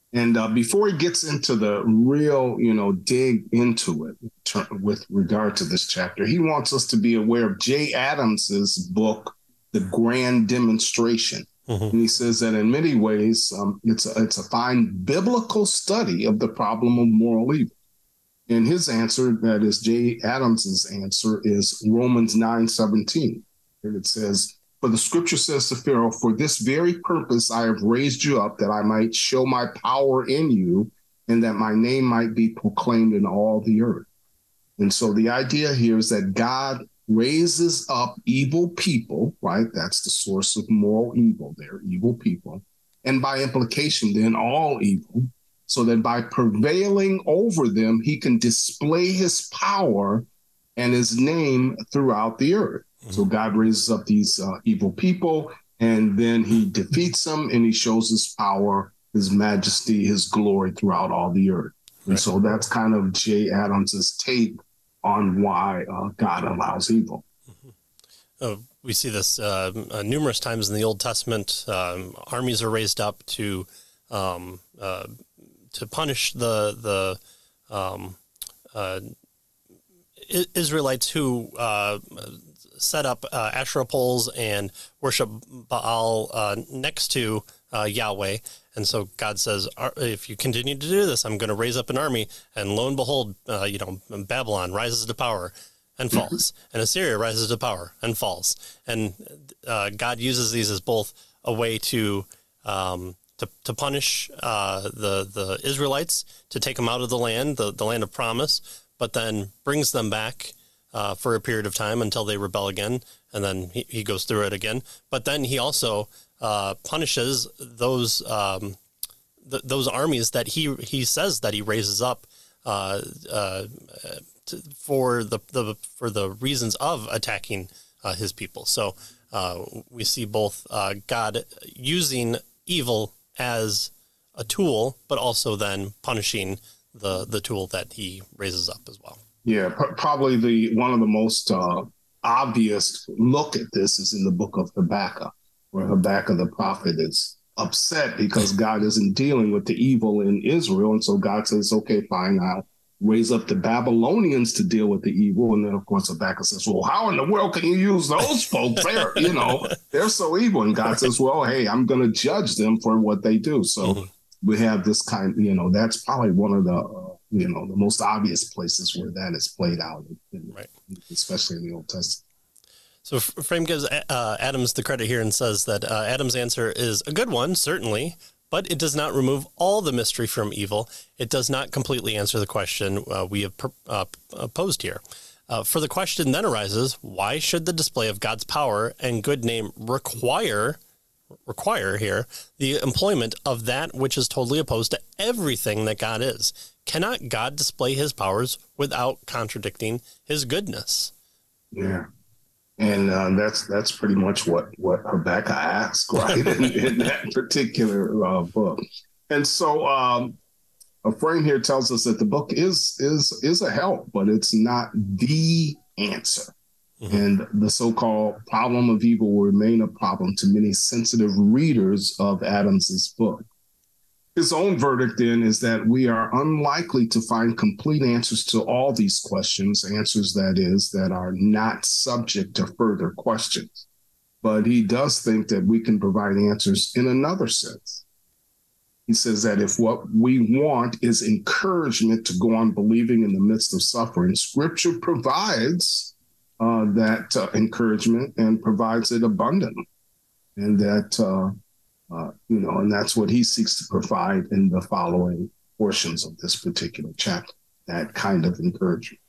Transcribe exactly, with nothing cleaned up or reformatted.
And uh, before he gets into the real, you know, dig into it ter- with regard to this chapter, he wants us to be aware of Jay Adams's book, The Grand Demonstration. Mm-hmm. And he says that in many ways, um, it's, a, it's a fine biblical study of the problem of moral evil. And his answer, that is Jay Adams's answer, is Romans nine seventeen. And it says, for the scripture says to Pharaoh, for this very purpose I have raised you up, that I might show my power in you, and that my name might be proclaimed in all the earth. And so the idea here is that God raises up evil people, right? That's the source of moral evil there, evil people. And by implication, then all evil, so that by prevailing over them, he can display his power and his name throughout the earth. Mm-hmm. So God raises up these uh, evil people, and then he defeats them, and he shows his power, his majesty, his glory throughout all the earth. Right. And so that's kind of Jay Adams's take on why uh, God allows evil. Mm-hmm. Uh, we see this uh, uh, numerous times in the Old Testament. Um, armies are raised up to um, uh, to punish the the um, uh, Israelites who uh, set up uh, Asherah poles and worship Baal uh, next to uh, Yahweh. And so God says, if you continue to do this, I'm going to raise up an army. And lo and behold, uh, you know, Babylon rises to power and falls, and Assyria rises to power and falls. And uh, God uses these as both a way to um, to, to punish uh, the the Israelites, to take them out of the land, the, the land of promise, but then brings them back uh, for a period of time until they rebel again, and then he, he goes through it again. But then he also uh, punishes those um, th- those armies that he he says that he raises up uh, uh, to, for the, the for the reasons of attacking uh, his people. So uh, we see both uh, God using evil as a tool, but also then punishing the the tool that he raises up as well. Yeah, pr- probably the one of the most uh, obvious look at this is in the book of Habakkuk, where Habakkuk the prophet is upset because God isn't dealing with the evil in Israel. And so God says, okay, fine, I'll raise up the Babylonians to deal with the evil. And then, of course, Habakkuk says, well, how in the world can you use those folks? They're, you know, they're so evil. And God says, well, hey, I'm going to judge them for what they do. So mm-hmm. we have this kind, you know, that's probably one of the, uh, you know, the most obvious places where that is played out, in, right. especially in the Old Testament. So Frame gives uh, Adams the credit here and says that uh, Adams' answer is a good one, certainly, but it does not remove all the mystery from evil. It does not completely answer the question uh, we have pr- uh, posed here. Uh, for the question then arises, why should the display of God's power and good name require, require here, the employment of that which is totally opposed to everything that God is? Cannot God display his powers without contradicting his goodness? Yeah. And uh, that's that's pretty much what, what Habakkuk asked, right, in, in that particular uh, book. And so um, a frame here tells us that the book is is is a help, but it's not the answer. Mm-hmm. And the so-called problem of evil will remain a problem to many sensitive readers of Adams's book. His own verdict, then, is that we are unlikely to find complete answers to all these questions, answers, that is, that are not subject to further questions. But he does think that we can provide answers in another sense. He says that if what we want is encouragement to go on believing in the midst of suffering, Scripture provides uh, that uh, encouragement and provides it abundantly. And that... Uh, Uh, you know, and that's what he seeks to provide in the following portions of this particular chapter, that kind of encouragement.